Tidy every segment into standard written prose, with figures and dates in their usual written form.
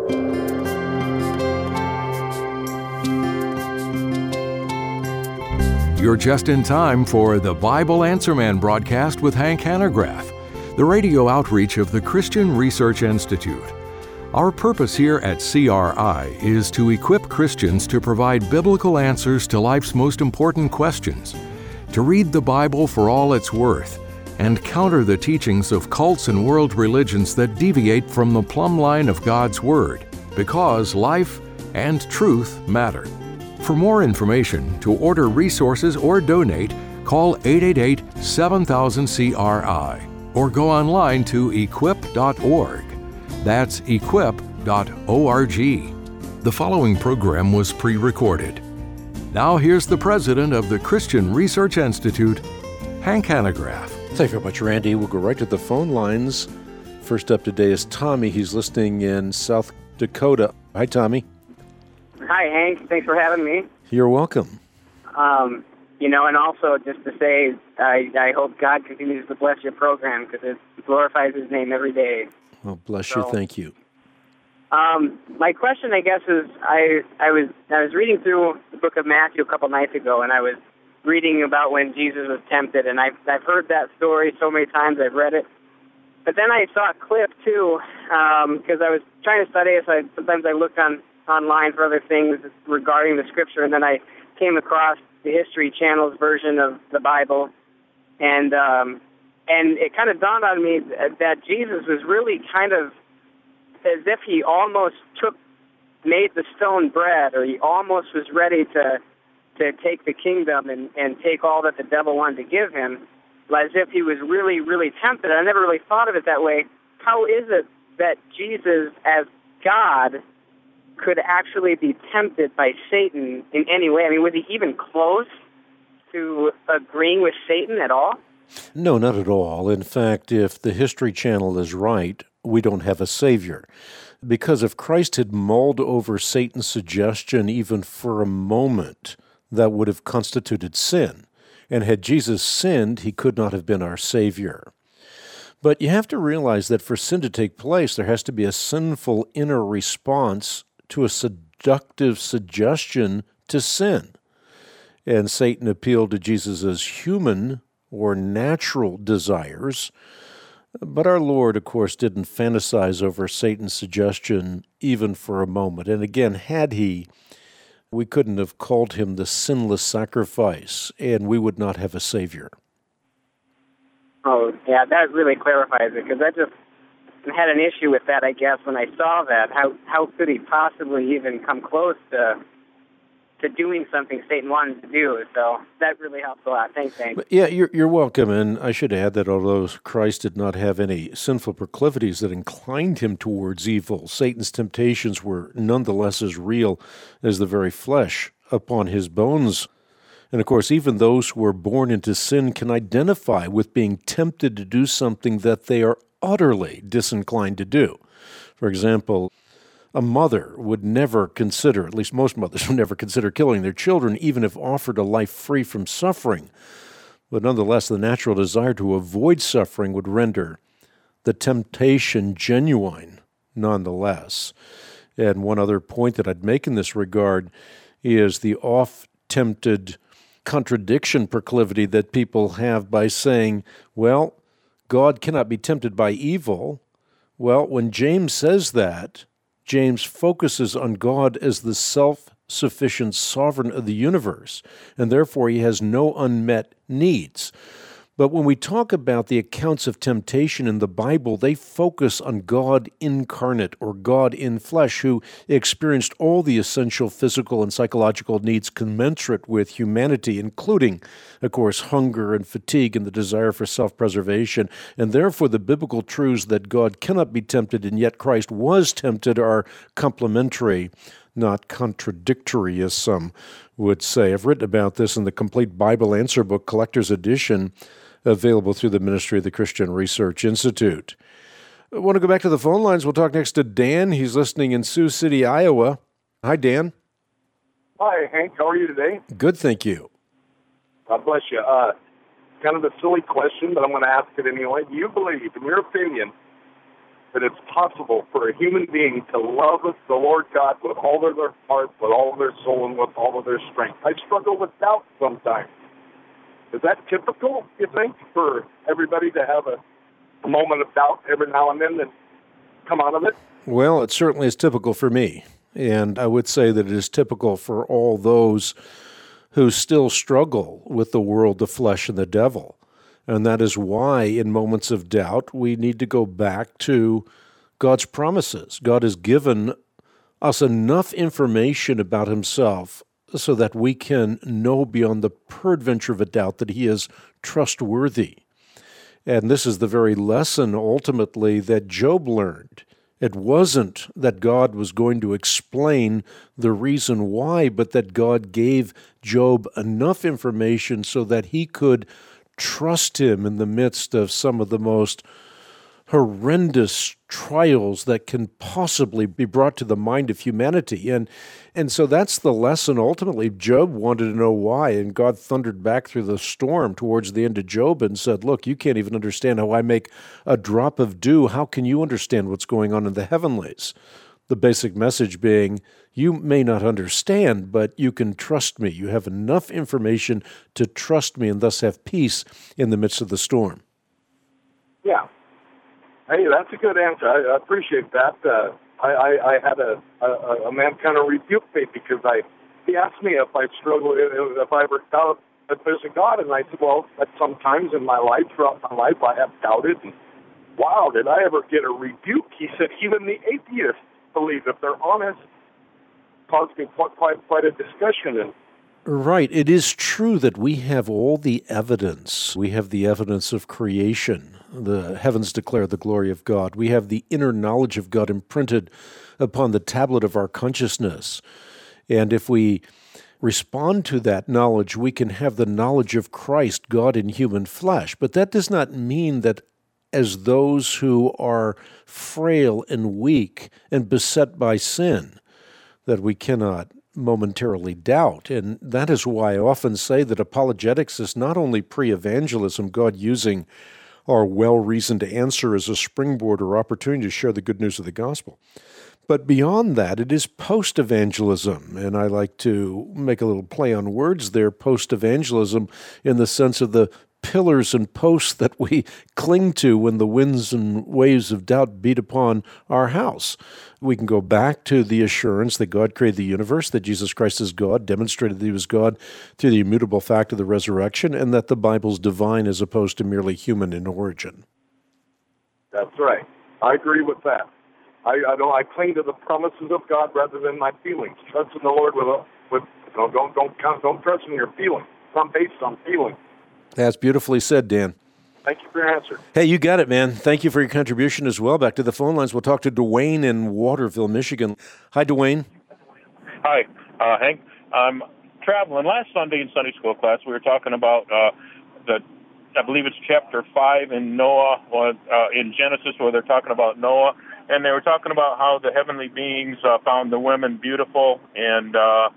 You're just in time for the Bible Answer Man broadcast with Hank Hanegraaff, the radio outreach of the Christian Research Institute. Our purpose here at CRI is to equip Christians to provide biblical answers to life's most important questions, to read the Bible for all it's worth, and counter the teachings of cults and world religions that deviate from the plumb line of God's Word, because life and truth matter. For more information, to order resources or donate, call 888-7000-CRI or go online to equip.org. That's equip.org. The following program was pre-recorded. Now here's the president of the Christian Research Institute, Hank Hanegraaff. Thank you very much, Randy. We'll go right to the phone lines. First up today is Tommy. He's listening in South Dakota. Hi, Tommy. Hi, Hank. Thanks for having me. You're welcome. And also just to say, I hope God continues to bless your program because it glorifies His name every day. Well, bless you. Thank you. My question, I guess, is I was reading through the book of Matthew a couple nights ago, and I was reading about when Jesus was tempted, and I've heard that story so many times. I've read it. But then I saw a clip, too, because I was trying to study it, so sometimes I looked online for other things regarding the Scripture, and then I came across the History Channel's version of the Bible, and it kind of dawned on me that Jesus was really kind of as if he almost made the stone bread, or he almost was ready to take the kingdom and take all that the devil wanted to give him, as if he was really, really tempted. I never really thought of it that way. How is it that Jesus, as God, could actually be tempted by Satan in any way? I mean, was he even close to agreeing with Satan at all? No, not at all. In fact, if the History Channel is right, we don't have a Savior. Because if Christ had mulled over Satan's suggestion even for a moment, that would have constituted sin. And had Jesus sinned, he could not have been our Savior. But you have to realize that for sin to take place, there has to be a sinful inner response to a seductive suggestion to sin. And Satan appealed to Jesus' human or natural desires. But our Lord, of course, didn't fantasize over Satan's suggestion even for a moment. And again, had he, we couldn't have called him the sinless sacrifice, and we would not have a Savior. Oh, yeah, that really clarifies it, because I just had an issue with that, I guess, when I saw that. How could he possibly even come close to doing something Satan wanted to do? So that really helps a lot. Thanks, Hank. Yeah, you're welcome. And I should add that although Christ did not have any sinful proclivities that inclined him towards evil, Satan's temptations were nonetheless as real as the very flesh upon his bones. And of course, even those who are born into sin can identify with being tempted to do something that they are utterly disinclined to do. For example, a mother would never consider, at least most mothers would never consider killing their children, even if offered a life free from suffering. But nonetheless, the natural desire to avoid suffering would render the temptation genuine nonetheless. And one other point that I'd make in this regard is the oft-tempted contradiction proclivity that people have by saying, well, God cannot be tempted by evil. Well, when James says that, James focuses on God as the self-sufficient sovereign of the universe, and therefore he has no unmet needs. But when we talk about the accounts of temptation in the Bible, they focus on God incarnate, or God in flesh, who experienced all the essential physical and psychological needs commensurate with humanity, including, of course, hunger and fatigue and the desire for self-preservation. And therefore, the biblical truths that God cannot be tempted and yet Christ was tempted are complementary, not contradictory, as some would say. I've written about this in the Complete Bible Answer Book, Collector's Edition, available through the ministry of the Christian Research Institute. I want to go back to the phone lines. We'll talk next to Dan. He's listening in Sioux City, Iowa. Hi, Dan. Hi, Hank. How are you today? Good, thank you. God bless you. Kind of a silly question, but I'm going to ask it anyway. Do you believe, in your opinion, that it's possible for a human being to love the Lord God with all of their heart, with all of their soul, and with all of their strength. I struggle with doubt sometimes. Is that typical, you think, for everybody to have a moment of doubt every now and then and come out of it? Well, it certainly is typical for me. And I would say that it is typical for all those who still struggle with the world, the flesh, and the devil. And that is why, in moments of doubt, we need to go back to God's promises. God has given us enough information about himself so that we can know beyond the peradventure of a doubt that he is trustworthy. And this is the very lesson, ultimately, that Job learned. It wasn't that God was going to explain the reason why, but that God gave Job enough information so that he could trust him in the midst of some of the most horrendous trials that can possibly be brought to the mind of humanity. And so that's the lesson. Ultimately, Job wanted to know why, and God thundered back through the storm towards the end of Job and said, look, you can't even understand how I make a drop of dew. How can you understand what's going on in the heavenlies? The basic message being, you may not understand, but you can trust me. You have enough information to trust me and thus have peace in the midst of the storm. Yeah. Hey, that's a good answer. I appreciate that. I had a man kind of rebuke me because he asked me if I struggle, if I ever doubt that there's a God, and I said, well, at some times in my life, throughout my life, I have doubted. And wow, did I ever get a rebuke? He said, even the atheists believe if they're honest. Caused me quite a discussion. And right. It is true that we have all the evidence. We have the evidence of creation. The heavens declare the glory of God. We have the inner knowledge of God imprinted upon the tablet of our consciousness. And if we respond to that knowledge, we can have the knowledge of Christ, God in human flesh. But that does not mean that as those who are frail and weak and beset by sin, that we cannot momentarily doubt. And that is why I often say that apologetics is not only pre-evangelism, God using our well-reasoned answer as a springboard or opportunity to share the good news of the gospel. But beyond that, it is post-evangelism, and I like to make a little play on words there, post-evangelism in the sense of the pillars and posts that we cling to when the winds and waves of doubt beat upon our house. We can go back to the assurance that God created the universe, that Jesus Christ is God, demonstrated that he was God through the immutable fact of the resurrection, and that the Bible's divine as opposed to merely human in origin. That's right. I agree with that. I cling to the promises of God rather than my feelings. Trust in the Lord don't trust in your feelings. It's not based on feelings. That's beautifully said, Dan. Thank you for your answer. Hey, you got it, man. Thank you for your contribution as well. Back to the phone lines. We'll talk to Dwayne in Waterville, Michigan. Hi, Dwayne. Hi, Hank. I'm traveling. Last Sunday in Sunday school class, we were talking about I believe it's chapter 5 in Noah, in Genesis, where they're talking about Noah. And they were talking about how the heavenly beings found the women beautiful, and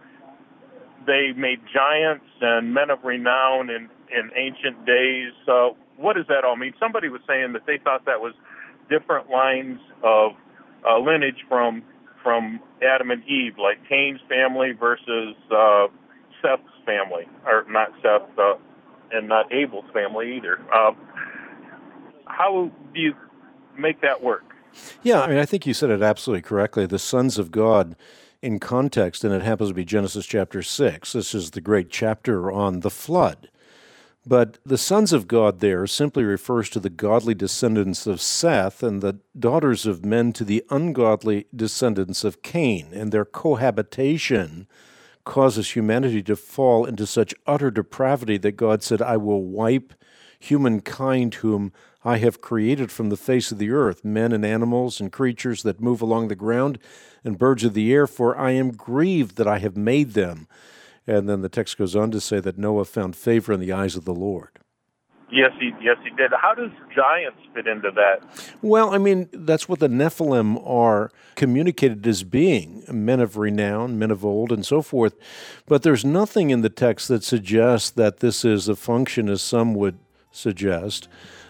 they made giants and men of renown in ancient days. What does that all mean? Somebody was saying that they thought that was different lines of lineage from Adam and Eve, like Cain's family versus Seth's family, or not Seth, and not Abel's family either. How do you make that work? Yeah, I think you said it absolutely correctly. The sons of God in context, and it happens to be Genesis chapter 6. This is the great chapter on the flood. But the sons of God there simply refers to the godly descendants of Seth, and the daughters of men to the ungodly descendants of Cain. And their cohabitation causes humanity to fall into such utter depravity that God said, I will wipe humankind whom I have created from the face of the earth, men and animals and creatures that move along the ground and birds of the air, for I am grieved that I have made them. And then the text goes on to say that Noah found favor in the eyes of the Lord. Yes, he did. How does giants fit into that? Well, that's what the Nephilim are communicated as being, men of renown, men of old, and so forth. But there's nothing in the text that suggests that this is a function, as some would suggest,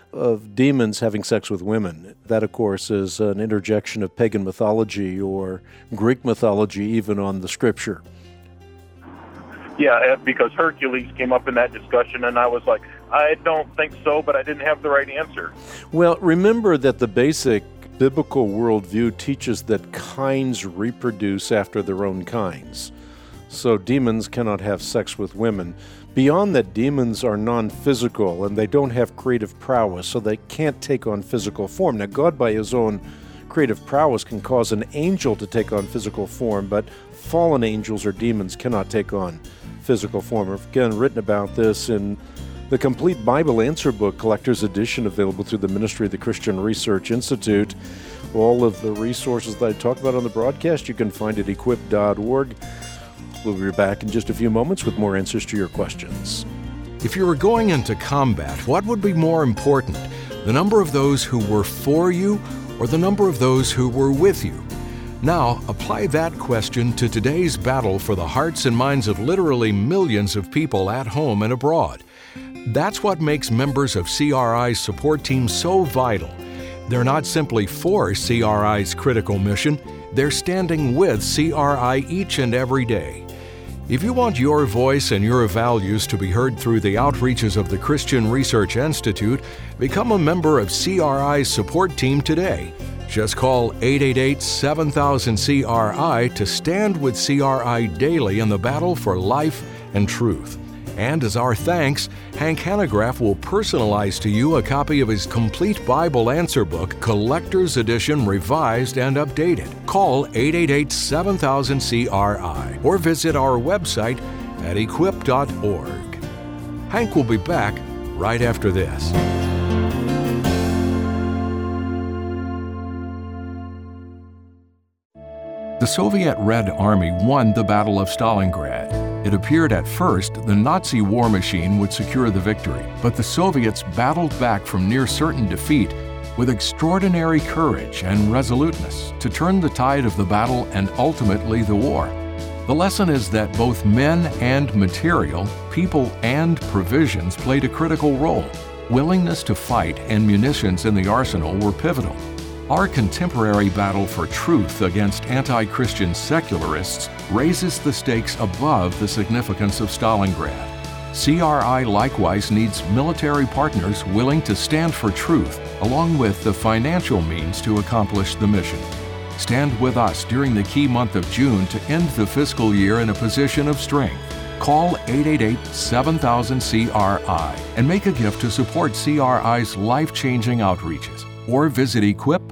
of demons having sex with women. That, of course, is an interjection of pagan mythology or Greek mythology even on the Scripture. Yeah, because Hercules came up in that discussion, and I was like, I don't think so, but I didn't have the right answer. Well, remember that the basic biblical worldview teaches that kinds reproduce after their own kinds. So demons cannot have sex with women. Beyond that, demons are non-physical, and they don't have creative prowess, so they can't take on physical form. Now, God, by his own creative prowess, can cause an angel to take on physical form, but fallen angels or demons cannot take on physical form. I've again written about this in the Complete Bible Answer Book, Collector's Edition, available through the Ministry of the Christian Research Institute. All of the resources that I talked about on the broadcast, you can find at equip.org. We'll be back in just a few moments with more answers to your questions. If you were going into combat, what would be more important, the number of those who were for you or the number of those who were with you? Now, apply that question to today's battle for the hearts and minds of literally millions of people at home and abroad. That's what makes members of CRI's support team so vital. They're not simply for CRI's critical mission, they're standing with CRI each and every day. If you want your voice and your values to be heard through the outreaches of the Christian Research Institute, become a member of CRI's support team today. Just call 888-7000-CRI to stand with CRI daily in the battle for life and truth. And as our thanks, Hank Hanegraaff will personalize to you a copy of his Complete Bible Answer Book, Collector's Edition, revised and updated. Call 888-7000-CRI or visit our website at equip.org. Hank will be back right after this. The Soviet Red Army won the Battle of Stalingrad. It appeared at first the Nazi war machine would secure the victory, but the Soviets battled back from near certain defeat with extraordinary courage and resoluteness to turn the tide of the battle and ultimately the war. The lesson is that both men and material, people and provisions played a critical role. Willingness to fight and munitions in the arsenal were pivotal. Our contemporary battle for truth against anti-Christian secularists raises the stakes above the significance of Stalingrad. CRI likewise needs military partners willing to stand for truth, along with the financial means to accomplish the mission. Stand with us during the key month of June to end the fiscal year in a position of strength. Call 888-7000-CRI and make a gift to support CRI's life-changing outreaches, or visit equip.org.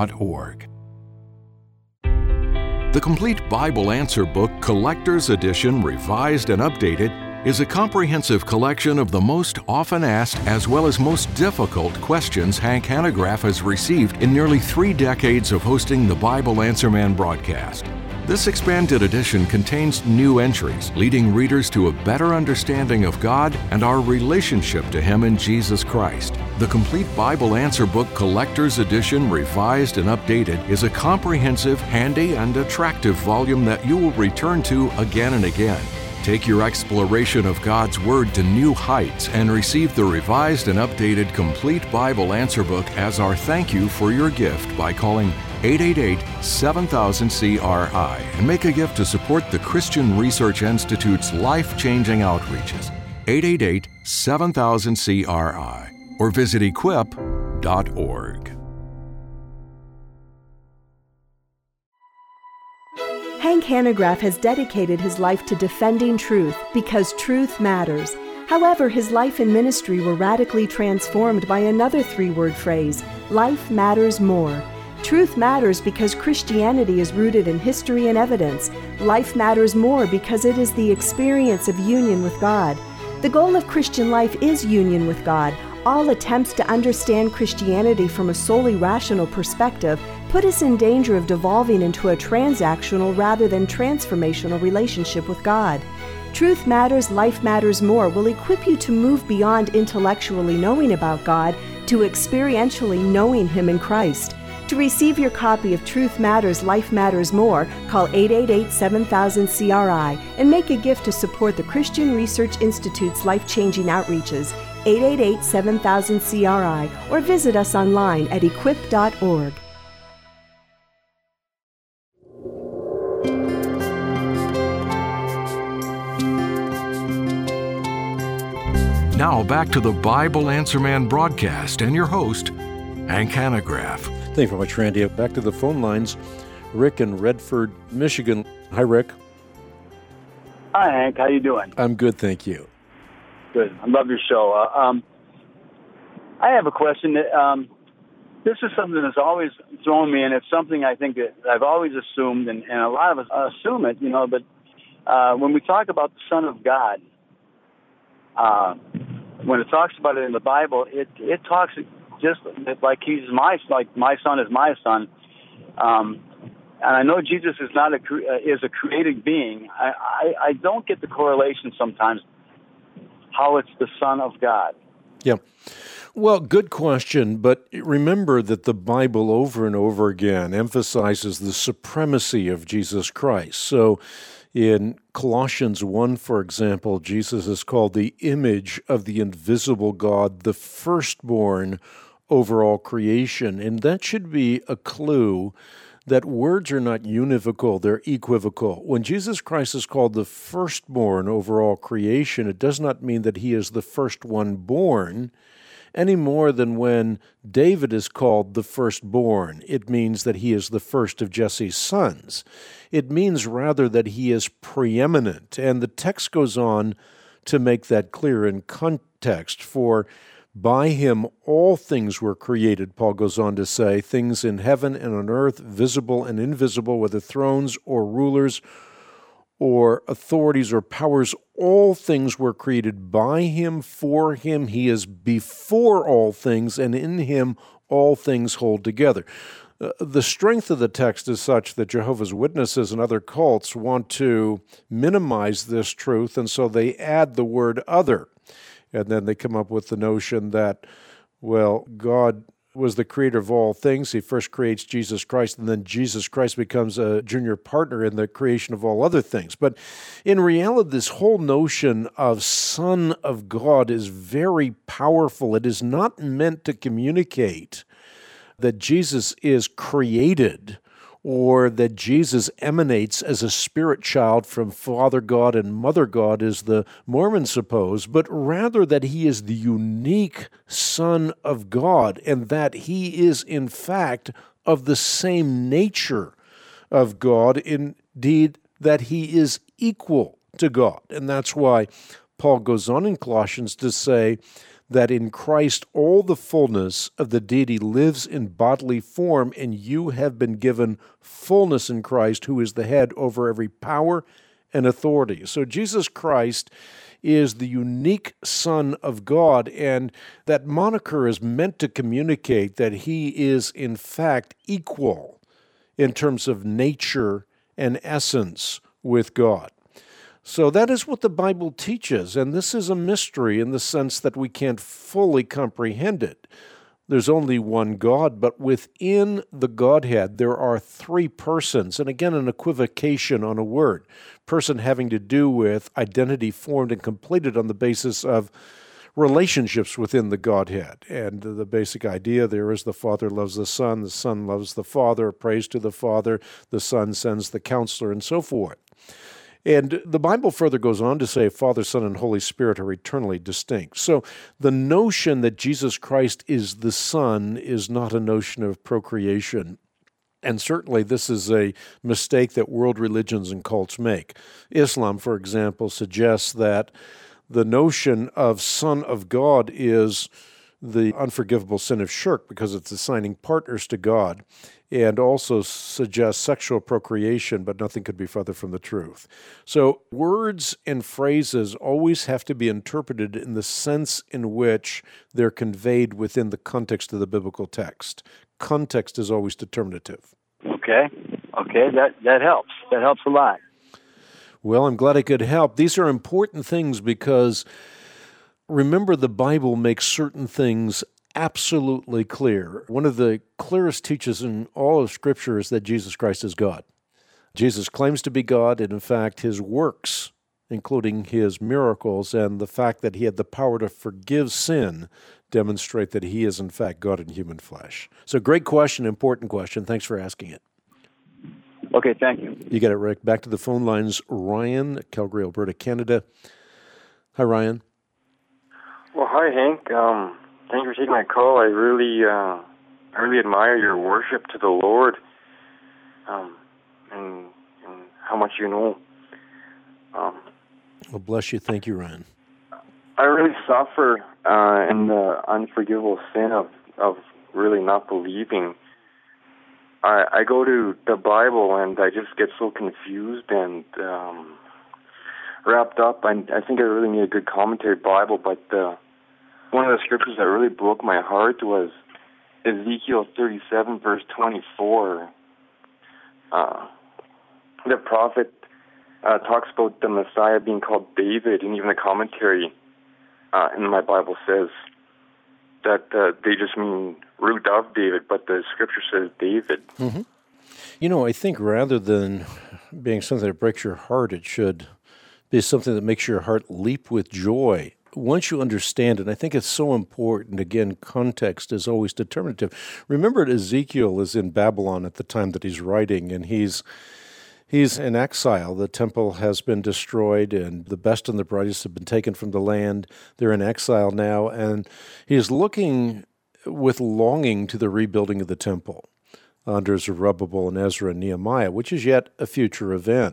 The Complete Bible Answer Book, Collector's Edition, revised and updated, is a comprehensive collection of the most often asked as well as most difficult questions Hank Hanegraaff has received in nearly 3 decades of hosting the Bible Answer Man broadcast. This expanded edition contains new entries, leading readers to a better understanding of God and our relationship to Him in Jesus Christ. The Complete Bible Answer Book, Collector's Edition, revised and updated, is a comprehensive, handy, and attractive volume that you will return to again and again. Take your exploration of God's Word to new heights and receive the revised and updated Complete Bible Answer Book as our thank you for your gift by calling 888-7000-CRI and make a gift to support the Christian Research Institute's life-changing outreaches. 888-7000-CRI or visit equip.org. Hank Hanegraaff has dedicated his life to defending truth because truth matters. However, his life and ministry were radically transformed by another 3-word phrase, life matters more. Truth matters because Christianity is rooted in history and evidence. Life matters more because it is the experience of union with God. The goal of Christian life is union with God. All attempts to understand Christianity from a solely rational perspective put us in danger of devolving into a transactional rather than transformational relationship with God. Truth Matters, Life Matters More will equip you to move beyond intellectually knowing about God to experientially knowing Him in Christ. To receive your copy of Truth Matters, Life Matters More, call 888-7000-CRI and make a gift to support the Christian Research Institute's life-changing outreaches. 888-7000-CRI, or visit us online at equip.org. Now back to the Bible Answer Man broadcast and your host, Hank Hanegraaff. Thank you very much, Randy. Back to the phone lines. Rick in Redford, Michigan. Hi, Rick. Hi, Hank. How you doing? I'm good, thank you. Good. I love your show. I have a question. This is something that's always thrown me, and it's something I think that I've always assumed, and a lot of us assume it, but when we talk about the Son of God, when it talks about it in the Bible, it talks just like my son is my son. And I know Jesus is not is a created being. I don't get the correlation sometimes how it's the Son of God. Yeah. Well, good question, but remember that the Bible over and over again emphasizes the supremacy of Jesus Christ. So in Colossians 1, for example, Jesus is called the image of the invisible God, the firstborn over all creation. And that should be a clue that words are not univocal, they're equivocal. When Jesus Christ is called the firstborn over all creation, it does not mean that he is the first one born, any more than when David is called the firstborn. It means that he is the first of Jesse's sons. It means rather that he is preeminent. And the text goes on to make that clear in context. For by him all things were created, Paul goes on to say, things in heaven and on earth, visible and invisible, whether thrones or rulers or authorities or powers, all things were created by him, for him. He is before all things, and in him all things hold together. The strength of the text is such that Jehovah's Witnesses and other cults want to minimize this truth, and so they add the word other. And then they come up with the notion that, well, God was the creator of all things. He first creates Jesus Christ, and then Jesus Christ becomes a junior partner in the creation of all other things. But in reality, this whole notion of Son of God is very powerful. It is not meant to communicate that Jesus is created or that Jesus emanates as a spirit child from Father God and Mother God, as the Mormons suppose, but rather that he is the unique Son of God, and that he is, in fact, of the same nature of God, indeed, that he is equal to God. And that's why Paul goes on in Colossians to say that in Christ all the fullness of the deity lives in bodily form, and you have been given fullness in Christ, who is the head over every power and authority. So Jesus Christ is the unique Son of God, and that moniker is meant to communicate that he is, in fact, equal in terms of nature and essence with God. So that is what the Bible teaches, and this is a mystery in the sense that we can't fully comprehend it. There's only one God, but within the Godhead there are three persons, and again an equivocation on a word. Person having to do with identity formed and completed on the basis of relationships within the Godhead. And the basic idea there is the Father loves the Son loves the Father, prays to the Father, the Son sends the Counselor, and so forth. And the Bible further goes on to say Father, Son, and Holy Spirit are eternally distinct. So the notion that Jesus Christ is the Son is not a notion of procreation. And certainly this is a mistake that world religions and cults make. Islam, for example, suggests that the notion of Son of God is the unforgivable sin of shirk because it's assigning partners to God, and also suggests sexual procreation, but nothing could be further from the truth. So words and phrases always have to be interpreted in the sense in which they're conveyed within the context of the biblical text. Context is always determinative. Okay, that helps. That helps a lot. Well, I'm glad I could help. These are important things because remember, the Bible makes certain things absolutely clear. One of the clearest teachings in all of Scripture is that Jesus Christ is God. Jesus claims to be God, and in fact, his works including his miracles, and the fact that he had the power to forgive sin demonstrate that he is, in fact, God in human flesh. So great question, important question. Thanks for asking it. Okay, thank you. You got it, Rick. Back to the phone lines. Ryan, Calgary, Alberta, Canada. Hi, Ryan. Well, hi, Hank. Thanks for taking my call. I really admire your worship to the Lord, and how much you know. Well, bless you. Thank you, Ryan. I really suffer in the unforgivable sin of really not believing. I go to the Bible and I just get so confused and wrapped up. I think I really need a good commentary Bible, but one of the scriptures that really broke my heart was Ezekiel 37, verse 24. The prophet talks about the Messiah being called David, and even the commentary in my Bible says that they just mean root of David, but the scripture says David. Mm-hmm. You know, I think rather than being something that breaks your heart, it should be something that makes your heart leap with joy. Once you understand it, I think it's so important, again, context is always determinative. Remember, Ezekiel is in Babylon at the time that he's writing, and he's in exile. The temple has been destroyed, and the best and the brightest have been taken from the land. They're in exile now, and he's looking with longing to the rebuilding of the temple under Zerubbabel and Ezra and Nehemiah, which is yet a future event.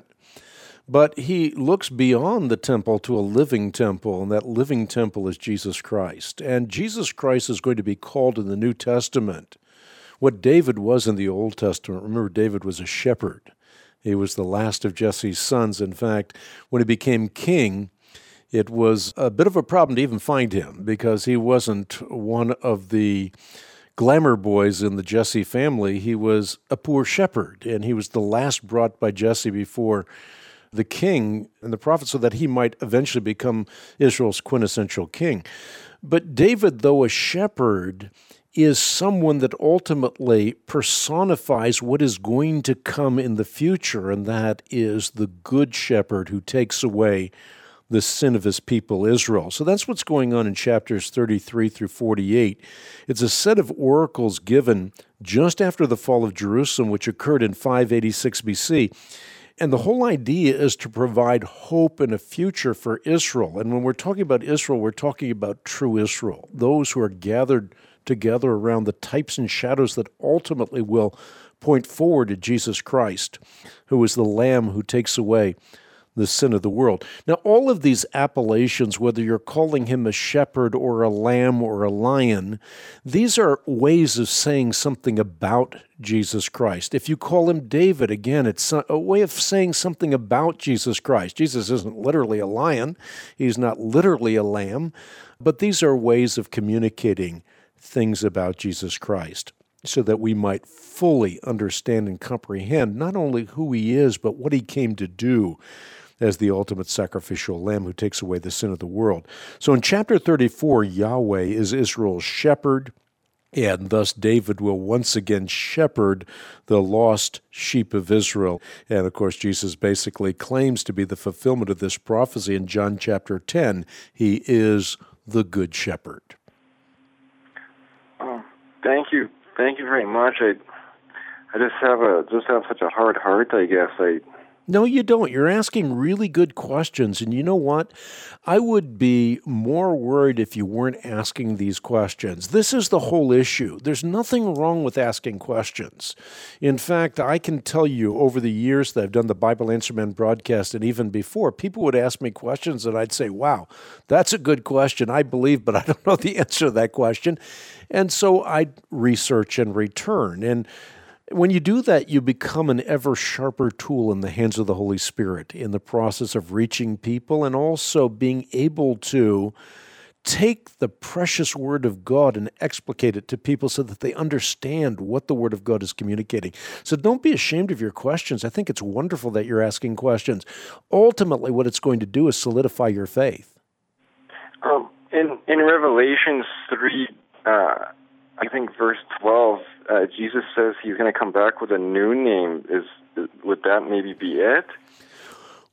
But he looks beyond the temple to a living temple, and that living temple is Jesus Christ. And Jesus Christ is going to be called in the New Testament what David was in the Old Testament. Remember, David was a shepherd. He was the last of Jesse's sons. In fact, when he became king, it was a bit of a problem to even find him because he wasn't one of the glamour boys in the Jesse family. He was a poor shepherd, and he was the last brought by Jesse before the king and the prophet so that he might eventually become Israel's quintessential king. But David, though a shepherd, is someone that ultimately personifies what is going to come in the future, and that is the good shepherd who takes away the sin of his people Israel. So that's what's going on in chapters 33 through 48. It's a set of oracles given just after the fall of Jerusalem, which occurred in 586 BC. And the whole idea is to provide hope and a future for Israel. And when we're talking about Israel, we're talking about true Israel, those who are gathered together around the types and shadows that ultimately will point forward to Jesus Christ, who is the Lamb who takes away the sin of the world. Now, all of these appellations, whether you're calling him a shepherd or a lamb or a lion, these are ways of saying something about Jesus Christ. If you call him David, again, it's a way of saying something about Jesus Christ. Jesus isn't literally a lion. He's not literally a lamb. But these are ways of communicating things about Jesus Christ so that we might fully understand and comprehend not only who he is, but what he came to do as the ultimate sacrificial lamb who takes away the sin of the world. So in chapter 34, Yahweh is Israel's shepherd, and thus David will once again shepherd the lost sheep of Israel. And of course, Jesus basically claims to be the fulfillment of this prophecy in John chapter 10. He is the good shepherd. Oh, thank you. Thank you very much. I just have such a hard heart, I guess. No, you don't. You're asking really good questions. And you know what? I would be more worried if you weren't asking these questions. This is the whole issue. There's nothing wrong with asking questions. In fact, I can tell you over the years that I've done the Bible Answer Man broadcast and even before, people would ask me questions and I'd say, wow, that's a good question. I believe, but I don't know the answer to that question. And so I'd research and return. And when you do that, you become an ever sharper tool in the hands of the Holy Spirit in the process of reaching people and also being able to take the precious Word of God and explicate it to people so that they understand what the Word of God is communicating. So don't be ashamed of your questions. I think it's wonderful that you're asking questions. Ultimately, what it's going to do is solidify your faith. In Revelation 3, I think verse 12, Jesus says he's going to come back with a new name. Would that maybe be it?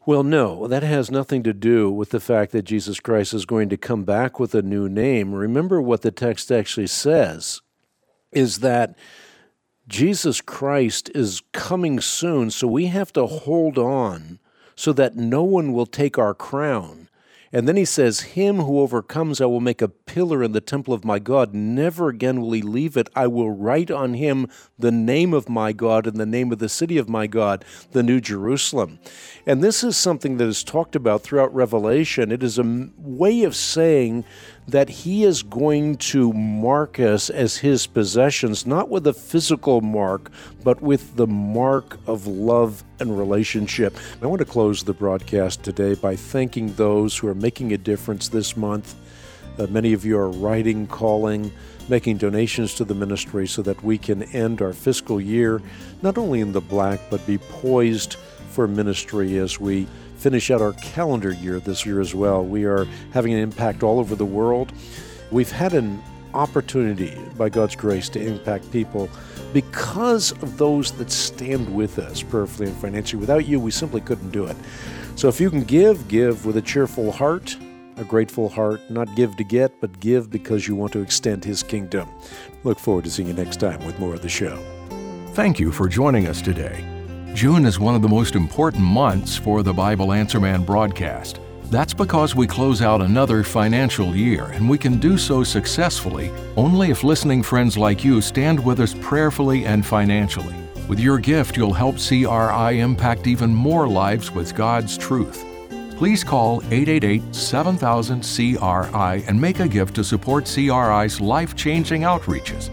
Well, no, that has nothing to do with the fact that Jesus Christ is going to come back with a new name. Remember what the text actually says, is that Jesus Christ is coming soon, so we have to hold on so that no one will take our crown. And then he says, him who overcomes, I will make a pillar in the temple of my God. Never again will he leave it. I will write on him the name of my God and the name of the city of my God, the New Jerusalem. And this is something that is talked about throughout Revelation. It is a way of saying that he is going to mark us as his possessions, not with a physical mark, but with the mark of love and relationship. I want to close the broadcast today by thanking those who are making a difference this month. Many of you are writing, calling, making donations to the ministry so that we can end our fiscal year not only in the black, but be poised for ministry as we finish out our calendar year this year as well. We are having an impact all over the world. We've had an opportunity, by God's grace, to impact people because of those that stand with us prayerfully and financially. Without you, we simply couldn't do it. So if you can give with a cheerful heart, a grateful heart, not give to get, but give because you want to extend his kingdom. Look forward to seeing you next time with more of the show. Thank you for joining us today. June is one of the most important months for the Bible Answer Man broadcast. That's because we close out another financial year, and we can do so successfully only if listening friends like you stand with us prayerfully and financially. With your gift, you'll help CRI impact even more lives with God's truth. Please call 888-7000-CRI and make a gift to support CRI's life-changing outreaches.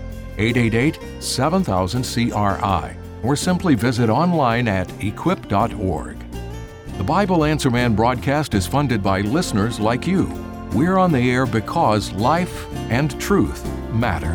888-7000-CRI. Or simply visit online at equip.org. The Bible Answer Man broadcast is funded by listeners like you. We're on the air because life and truth matter.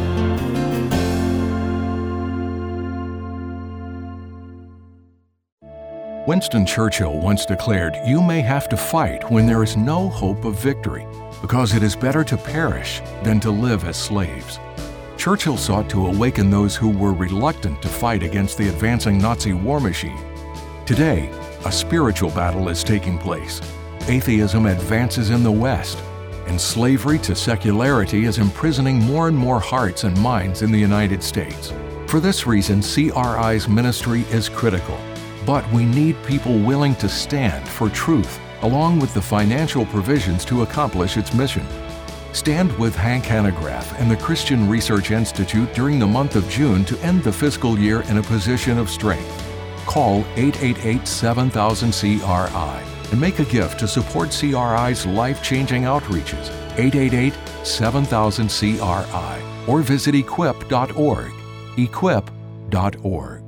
Winston Churchill once declared, "You may have to fight when there is no hope of victory, because it is better to perish than to live as slaves." Churchill sought to awaken those who were reluctant to fight against the advancing Nazi war machine. Today, a spiritual battle is taking place. Atheism advances in the West, and slavery to secularity is imprisoning more and more hearts and minds in the United States. For this reason, CRI's ministry is critical, but we need people willing to stand for truth, along with the financial provisions to accomplish its mission. Stand with Hank Hanegraaff and the Christian Research Institute during the month of June to end the fiscal year in a position of strength. Call 888-7000-CRI and make a gift to support CRI's life-changing outreaches, 888-7000-CRI, or visit equip.org, equip.org.